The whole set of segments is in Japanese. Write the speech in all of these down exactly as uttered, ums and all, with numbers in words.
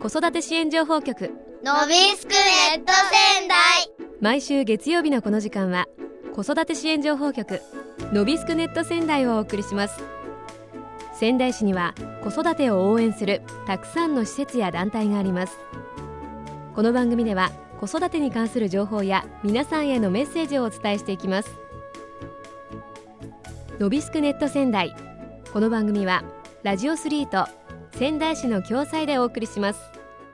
子育て支援情報局のびすくネット仙台。 毎週月曜日のこの時間は子育て支援情報局のびすくネット仙台をお送りします。仙台市には子育てを応援するたくさんの施設や団体があります。この番組では子育てに関する情報や皆さんへのメッセージをお伝えしていきます。のびすくネット仙台、この番組はラジオスリーと仙台市の共催でお送りします。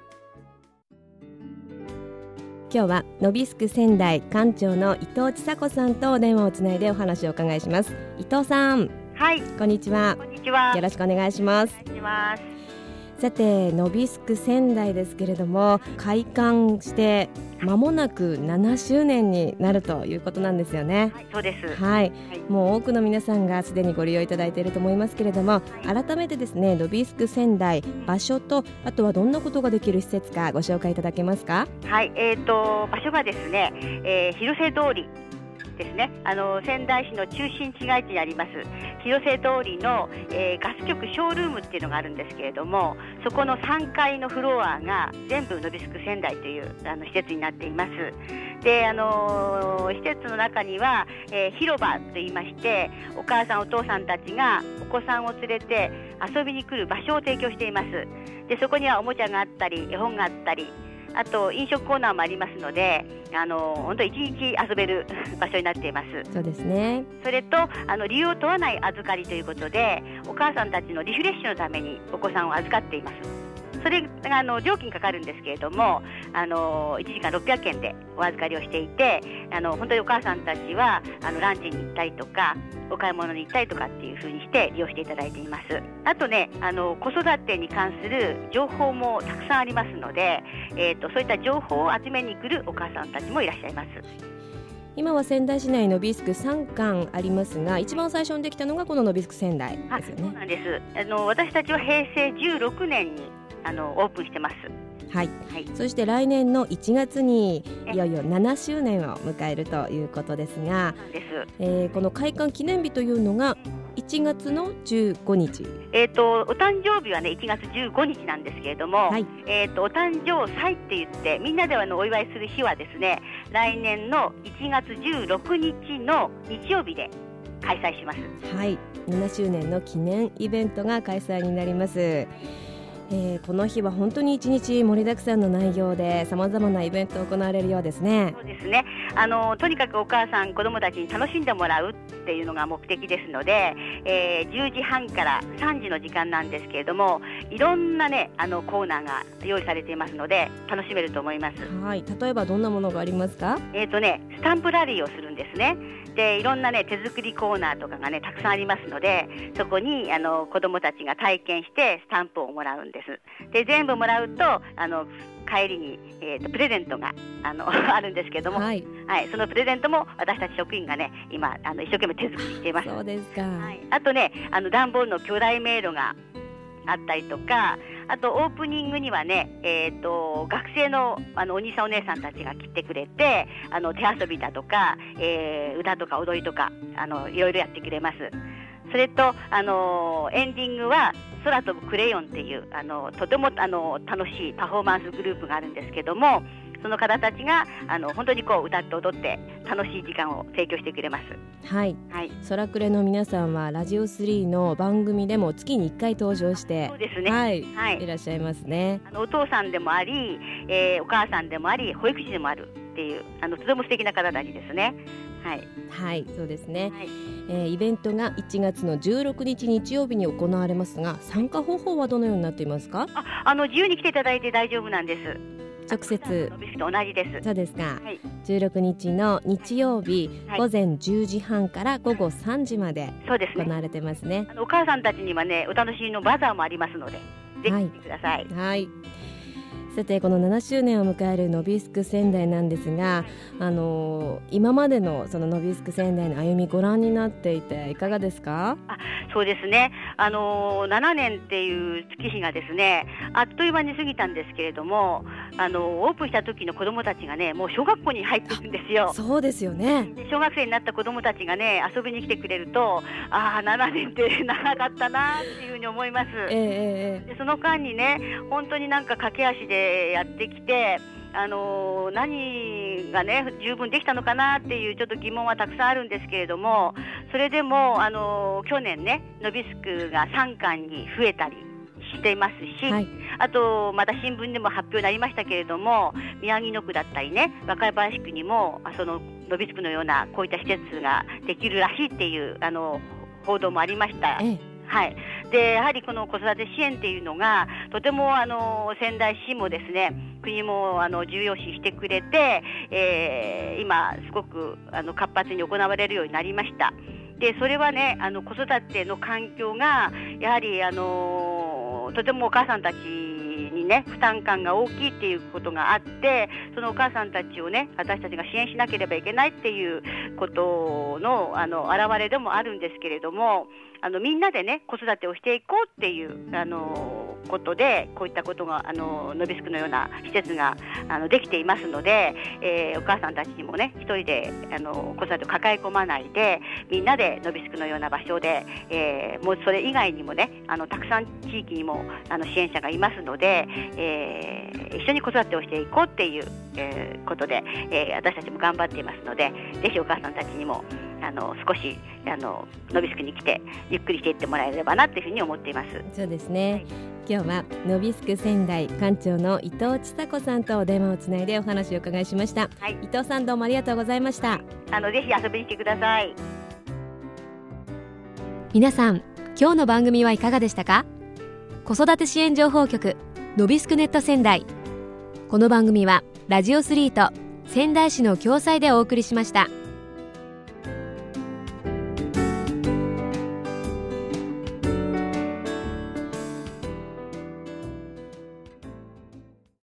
今日はのびすく仙台館長の伊藤千佐子さんとお電話をつないでお話を伺いします。伊藤さん、 はい、 こんにちは。 こんにちは。 よろしくお願いします。 お願いします。 さて、のびすく仙台ですけれども、開館して間もなくななしゅうねんになるということなんですよね。 はい、そうです。 はい、 はい、 もう多くの皆さんがすでにご利用いただいていると思いますけれども、はい、改めてですね、のびすく仙台、場所とあとはどんなことができる施設かご紹介いただけますか？ はい、えーと、場所がですね、えー、広瀬通りですね。あの仙台市の中心市街地にあります広瀬通りの、えー、ガス局ショールームっていうのがあるんですけれども、そこのさんがいのフロアが全部のびすく仙台というあの施設になっています。で、あのー、施設の中には、えー、広場といいまして、お母さんお父さんたちがお子さんを連れて遊びに来る場所を提供しています。で、そこにはおもちゃがあったり絵本があったり、あと飲食コーナーもありますので、あの本当一日遊べる場所になっています。 そうですね。 それとあの理由を問わない預かりということで、お母さんたちのリフレッシュのためにお子さんを預かっています。それがあの料金かかるんですけれども、あのいちじかんろっぴゃくえんでお預かりをしていて、あの本当にお母さんたちはあのランチに行ったりとかお買い物に行ったりとかっていう風にして利用していただいています。あとね、あの子育てに関する情報もたくさんありますので、えーと、そういった情報を集めに来るお母さんたちもいらっしゃいます。 今は仙台市内のびすくさんかんありますが、一番最初にできたのがこののびすく仙台ですよね。 そうなんです。あの私たちはへいせいじゅうろくねんにあのオープンしてます。 はい、はい、そして来年のいちがつにいよいよななしゅうねんを迎えるということですが、 です、 えー、この開館記念日というのがいちがつのじゅうごにち、 えーと、お誕生日はねいちがつじゅうごにちなんですけれども、はい、えーと、お誕生祭って言ってみんなであのお祝いする日はですね、来年のいちがつじゅうろくにちの日曜日で開催します。 はい、ななしゅうねんの記念イベントが開催になります。えー、この日は本当に一日盛りだくさんの内容でさまざまなイベントが行われるようですね。 そうですね。あのとにかくお母さん子どもたちに楽しんでもらうっていうのが目的ですので、えー、じゅうじはんからさんじの時間なんですけれども、いろんなねあのコーナーが用意されていますので楽しめると思います。 はい、例えばどんなものがありますか？ えーとね、スタンプラリーをするんですね。で、いろんなね手作りコーナーとかがねたくさんありますので、そこにあの子どもたちが体験してスタンプをもらうんです。で、全部もらうとあの帰りに、えーと、プレゼントが あ, のあるんですけども、はいはい、そのプレゼントも私たち職員がね今あの一生懸命手作りしています。 そうですか、 はい、あとねあの段ボールの巨大迷路があったりとか、あとオープニングにはね、えー、と学生 の, あのお兄さんお姉さんたちが来てくれて、あの手遊びだとか、えー、歌とか踊りとかあのいろいろやってくれます。それと、あのー、エンディングは空飛ぶクレヨンっていうあのとてもあの楽しいパフォーマンスグループがあるんですけども、その方たちがあの本当にこう歌って踊って楽しい時間を提供してくれます。 はい、はい、空クレの皆さんはラジオスリーの番組でも月にいっかい登場して、 そうですね、 はいはい、いらっしゃいますね。 あのお父さんでもあり、えー、お母さんでもあり保育士でもあるっていうあのとても素敵な方たちですね。はい、 はい、そうですね、はい、えー、イベントがいちがつのじゅうろくにち日曜日に行われますが、参加方法はどのようになっていますか？ ああの自由に来ていただいて大丈夫なんです。 直接と同じです。 そうですか、はい、じゅうろくにちの日曜日、はい、午前じゅうじはんから午後さんじまで行われてますね。 あのお母さんたちにはねお楽しみのバザーもありますので、ぜひ来てください。 はい、はい、 さてこのななしゅうねんを迎えるノビスク仙台なんですが、あの今までのそのノビスク仙台の歩みご覧になっていていかがですか？ あ、そうですね、あのななねんっていう月日がですねあっという間に過ぎたんですけれども、あのオープンした時の子どもたちがねもう小学校に入ってるんですよ。 そうですよね。 小学生になった子どもたちがね遊びに来てくれると、ああななねんって長かったなっていうふうに思います。 えーえー、 でその間にね本当になんか駆け足でやってきて、あのー、何がね十分できたのかなっていうちょっと疑問はたくさんあるんですけれども、それでも、あのー、去年ねノビスクがさんかんに増えたりしていますし、はい、あとまた新聞でも発表になりましたけれども、宮城野区だったりね若林区にもそのノビスクのようなこういった施設ができるらしいっていうあの報道もありました。ええ、はい、でやはりこの子育て支援っていうのがとてもあの仙台市もですね国もあの重要視してくれて、えー、今すごくあの活発に行われるようになりました。でそれはねあの子育ての環境がやはりあのとてもお母さんたちにね負担感が大きいっていうことがあって、そのお母さんたちをね私たちが支援しなければいけないっていうことのあの表れでもあるんですけれども、あのみんなでね子育てをしていこうっていうあのことでこういったことがあのノビスクのような施設があのできていますので、えー、お母さんたちにもね一人であの子育てを抱え込まないでみんなでノビスクのような場所で、えー、もうそれ以外にもねあのたくさん地域にもあの支援者がいますので、えー、一緒に子育てをしていこうっていう、えー、ことで、えー、私たちも頑張っていますので、ぜひお母さんたちにもあの少しあのノビスクに来てゆっくりしていってもらえればなというふうに思っています。 そうですね、はい、今日はノビスク仙台館長の伊藤千佐子さんとお電話をつないでお話をお伺いしました。はい、伊藤さんどうもありがとうございました。はい、 あのぜひ遊びに来てください。 皆さん今日の番組はいかがでしたか？子育て支援情報局ノビスクネット仙台、この番組はラジオスリーと仙台市の共催でお送りしました。